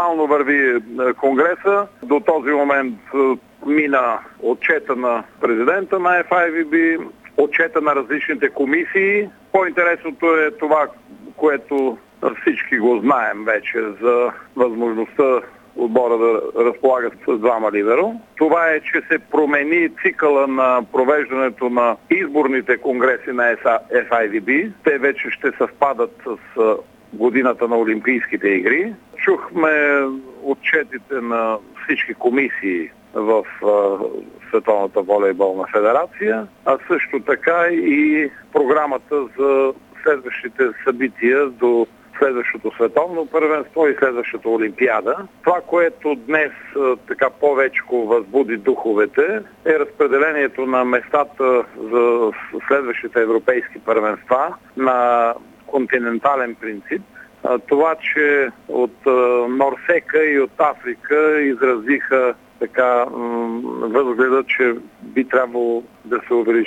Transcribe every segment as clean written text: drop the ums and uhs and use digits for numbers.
Нормално върви Конгреса. До този момент мина отчета на президента на FIVB, отчета на различните комисии. По-интересното е това, което всички го знаем вече, за възможността отбора да разполага с двама лидера. Това е, че се промени цикъла на провеждането на изборните конгреси на FIVB. Те вече ще съвпадат с годината на Олимпийските игри. Чухме отчетите на всички комисии в Световната волейболна федерация, а също така и програмата за следващите събития до следващото световно първенство и следващата олимпиада. Това, което днес така повечко възбуди духовете, е разпределението на местата за следващите европейски първенства на континентален принцип. Това, че от Норсека и от Африка изразиха така възгледа, че би трябвало да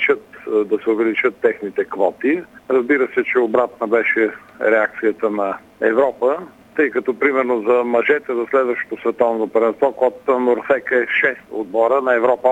се увеличат техните квоти. Разбира се, че обратна беше реакцията на Европа, тъй като примерно за мъжете за следващото световно първенство квотата на Норсека е 6 отбора, на Европа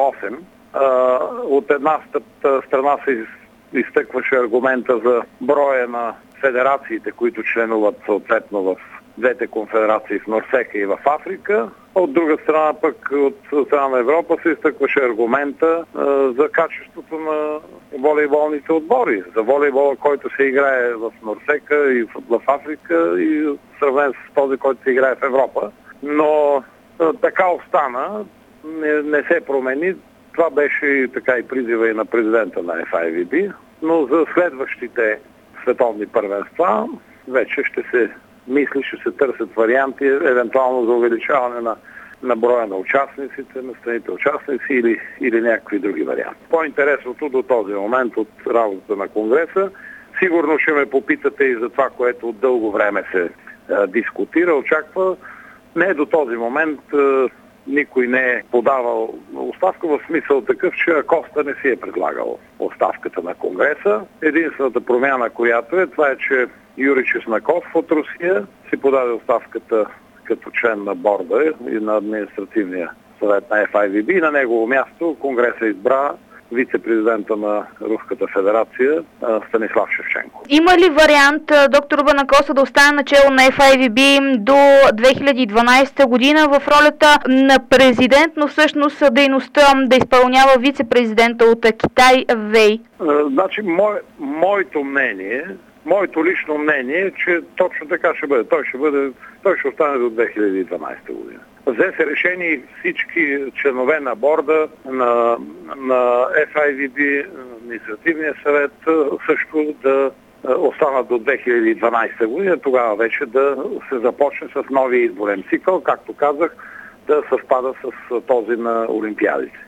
8. От една страна се изтъкваше аргумента за броя на федерациите, които членуват съответно в двете конфедерации в Норсека и в Африка. От друга страна пък, от страна на Европа се изтъкваше аргумента за качеството на волейболните отбори. За волейбола, който се играе в Норсека и в Африка, и сравнен с този, който се играе в Европа. Но така остана, не се промени. Това беше и така и призива и на президента на FIVB. Но за следващите световни първенства вече ще се мисли, ще се търсят варианти, евентуално за увеличаване на броя на участниците, на страните участници или някакви други варианти. По-интересното до този момент от работата на Конгреса, сигурно ще ме попитате и за това, което от дълго време се дискутира, очаква. Не до този момент никой не е подавал оставка, в смисъл такъв, че Коста не си е предлагал оставката на Конгреса. Единствената промяна, която това е, че Юрий Чесноков от Русия си подаде оставката като член на борда и на административния съвет на FIVB и на негово място Конгреса избра вице-президента на Руската федерация Станислав Шевченко. Има ли вариант доктор Банакоса да остане начело на FIVB до 2012 година в ролята на президент, но всъщност дейността да изпълнява вице-президента от Китай Вей? Значи, моето лично мнение е, че точно така ще бъде. Той ще остане до 2012 година. Взе се решение и всички членове на борда, на FIVB, административния съвет също да останат до 2012 година, тогава вече да се започне с новия изборен цикъл, както казах, да съвпада с този на Олимпиадите.